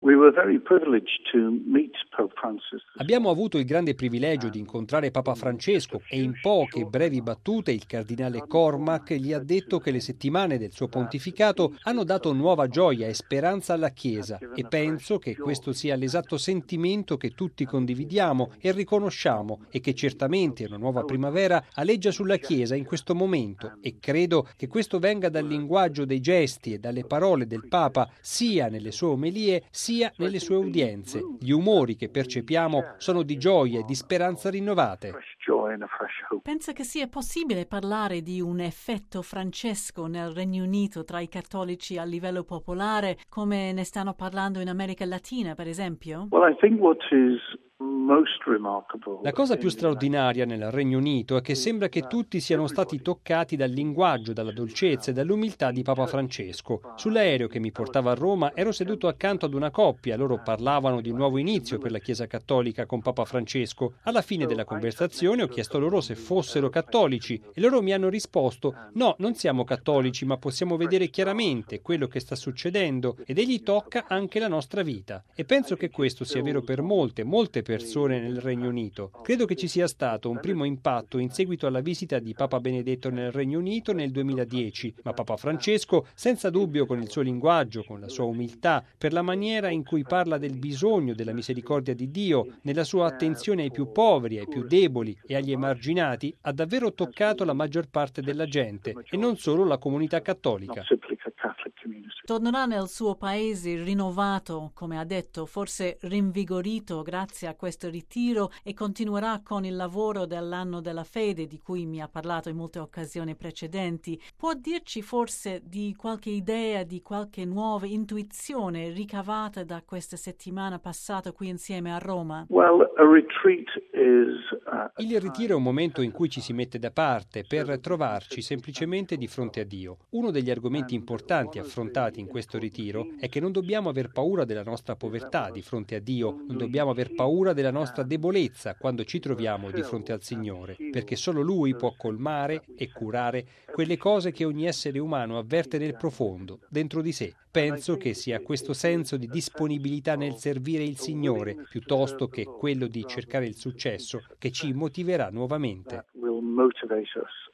Abbiamo avuto il grande privilegio di incontrare Papa Francesco e in poche brevi battute il cardinale Cormac gli ha detto che le settimane del suo pontificato hanno dato nuova gioia e speranza alla Chiesa e penso che questo sia l'esatto sentimento che tutti condividiamo e riconosciamo e che certamente una nuova primavera aleggia sulla Chiesa in questo momento e credo che questo venga dal linguaggio dei gesti e dalle parole del Papa sia nelle sue omelie sia nelle sue udienze. Gli umori che percepiamo sono di gioia e di speranza rinnovate. Pensa che sia possibile parlare di un effetto Francesco nel Regno Unito tra i cattolici a livello popolare, come ne stanno parlando in America Latina, per esempio? La cosa più straordinaria nel Regno Unito è che sembra che tutti siano stati toccati dal linguaggio, dalla dolcezza e dall'umiltà di Papa Francesco. Sull'aereo che mi portava a Roma ero seduto accanto ad una coppia, loro parlavano di un nuovo inizio per la Chiesa Cattolica con Papa Francesco. Alla fine della conversazione ho chiesto loro se fossero cattolici e loro mi hanno risposto: no, non siamo cattolici, ma possiamo vedere chiaramente quello che sta succedendo ed egli tocca anche la nostra vita. E penso che questo sia vero per molte persone nel Regno Unito. Credo che ci sia stato un primo impatto in seguito alla visita di Papa Benedetto nel Regno Unito nel 2010, ma Papa Francesco, senza dubbio con il suo linguaggio, con la sua umiltà, per la maniera in cui parla del bisogno della misericordia di Dio, nella sua attenzione ai più poveri, ai più deboli e agli emarginati, ha davvero toccato la maggior parte della gente e non solo la comunità cattolica. Tornerà nel suo paese rinnovato, come ha detto, forse rinvigorito grazie a questo ritiro e continuerà con il lavoro dell'anno della fede di cui mi ha parlato in molte occasioni precedenti. Può dirci forse di qualche idea, di qualche nuova intuizione ricavata da questa settimana passata qui insieme a Roma? Il ritiro è un momento in cui ci si mette da parte per trovarci semplicemente di fronte a Dio. Uno degli argomenti importanti affrontati in questo ritiro è che non dobbiamo aver paura della nostra povertà di fronte a Dio, non dobbiamo aver paura della nostra debolezza quando ci troviamo di fronte al Signore, perché solo Lui può colmare e curare quelle cose che ogni essere umano avverte nel profondo, dentro di sé. Penso che sia questo senso di disponibilità nel servire il Signore, piuttosto che quello di cercare il successo, che ci motiverà nuovamente.